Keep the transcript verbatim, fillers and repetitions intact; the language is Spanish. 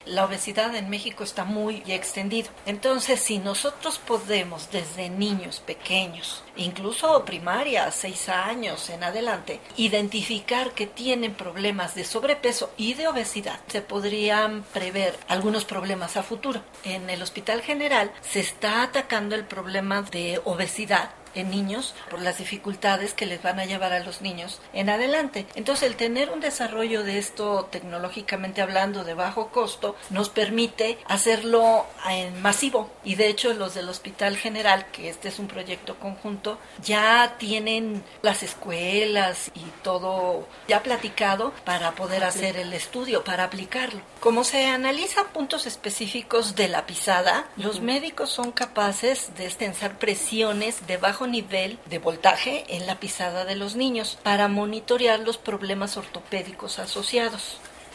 La obesidad en México está muy extendido. Entonces, si nosotros podemos desde niños pequeños, incluso primaria, seis años en adelante, identificar que tienen problemas de sobrepeso y de obesidad, se podrían prever algunos problemas a futuro. En el Hospital General se está atacando el problema de obesidad en niños por las dificultades que les van a llevar a los niños en adelante. Entonces, el tener un desarrollo de esto tecnológicamente hablando de bajo costo nos permite hacerlo en masivo, y de hecho los del Hospital General, que este es un proyecto conjunto, ya tienen las escuelas y todo ya platicado para poder hacer el estudio, para aplicarlo. Como se analizan puntos específicos de la pisada, los médicos son capaces de extensar presiones de bajo nivel de voltaje en la pisada de los niños para monitorear los problemas ortopédicos asociados.